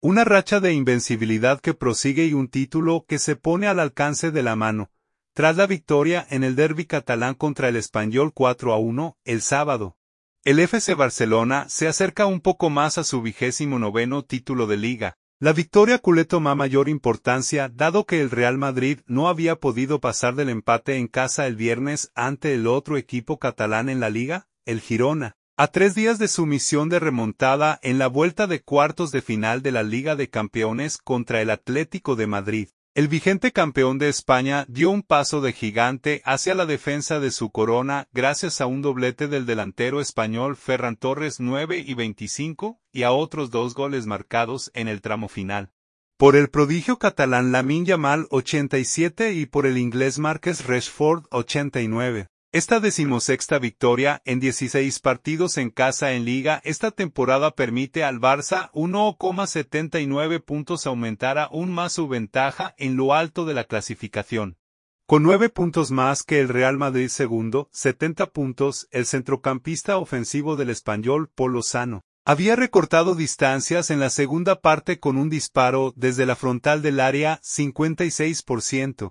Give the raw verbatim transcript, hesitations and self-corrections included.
Una racha de invencibilidad que prosigue y un título que se pone al alcance de la mano, tras la victoria en el derbi catalán contra el Espanyol cuatro a uno, el sábado. El F C Barcelona se acerca un poco más a su vigésimo noveno título de Liga. La victoria culé toma mayor importancia dado que el Real Madrid no había podido pasar del empate en casa el viernes ante el otro equipo catalán en la Liga, el Girona. A tres días de su misión de remontada en la vuelta de cuartos de final de la Liga de Campeones contra el Atlético de Madrid, el vigente campeón de España dio un paso de gigante hacia la defensa de su corona gracias a un doblete del delantero español Ferran Torres nueve y veinticinco y a otros dos goles marcados en el tramo final. Por el prodigio catalán Lamine Yamal ochenta y siete y por el inglés Marcus Rashford ochenta y nueve. Esta decimosexta victoria en dieciséis partidos en casa en Liga esta temporada permite al Barça uno coma setenta y nueve puntos aumentar aún más su ventaja en lo alto de la clasificación. Con nueve puntos más que el Real Madrid segundo, setenta puntos, el centrocampista ofensivo del Espanyol Pol Lozano había recortado distancias en la segunda parte con un disparo desde la frontal del área cincuenta y seis por ciento.